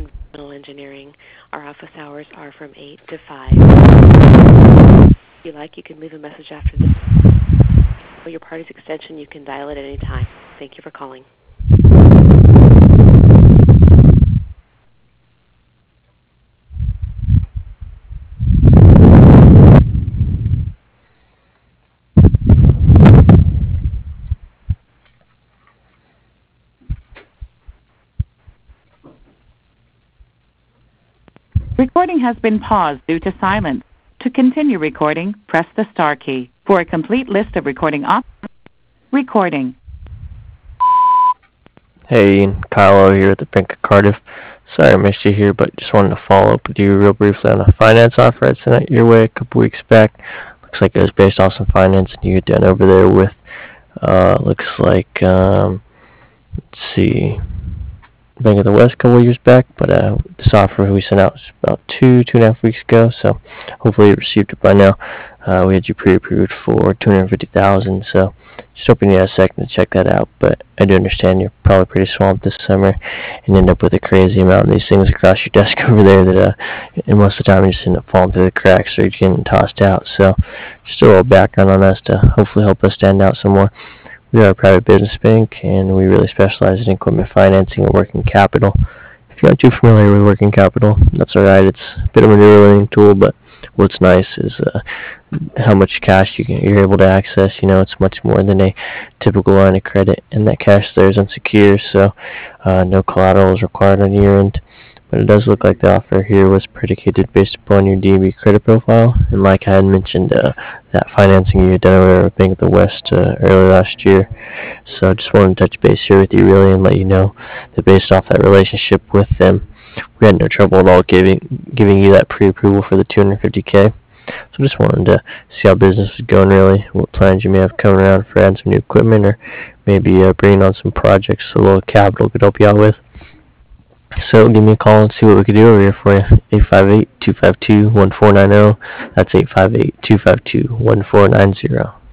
Environmental Engineering. Our office hours are from 8 to 5. If you like, you can leave a message after this. For your party's extension, you can dial at any time. Thank you for calling. Recording has been paused due to silence. To continue recording, press the star key. For a complete list of recording options, recording. Hey, Ian. Kyle here at the Bank of Cardiff. Sorry I missed you here, but just wanted to follow up with you real briefly on a finance offer I sent your way a couple weeks back. Looks like it was based off some financing you had done over there with, let's see, Bank of the West a couple of years back, but this offer we sent out was about 2.5 weeks ago, so hopefully you received it by now. We had you pre-approved for $250,000, so just hoping you had a second to check that out. But I do understand you're probably pretty swamped this summer and end up with a crazy amount of these things across your desk over there that, and most of the time you just end up falling through the cracks or you're getting tossed out. So just a little background on us to hopefully help us stand out some more. We are a private business bank, and we really specialize in equipment financing and working capital. If you aren't too familiar with working capital, that's alright. It's a bit of a new learning tool, but what's nice is how much cash you're able to access. You know, it's much more than a typical line of credit, and that cash there is unsecured, so no collateral is required on your end. But it does look like the offer here was predicated based upon your DB credit profile, and like I had mentioned, that financing you had done over at Bank of the West earlier last year. So I just wanted to touch base here with you really and let you know that based off that relationship with them, we had no trouble at all giving you that pre-approval for the $250K. So just wanted to see how business was going really, what plans you may have coming around for adding some new equipment or maybe bringing on some projects a little capital could help you out with. So give me a call and see what we can do over here for you. 858-252-1490. That's 858-252-1490.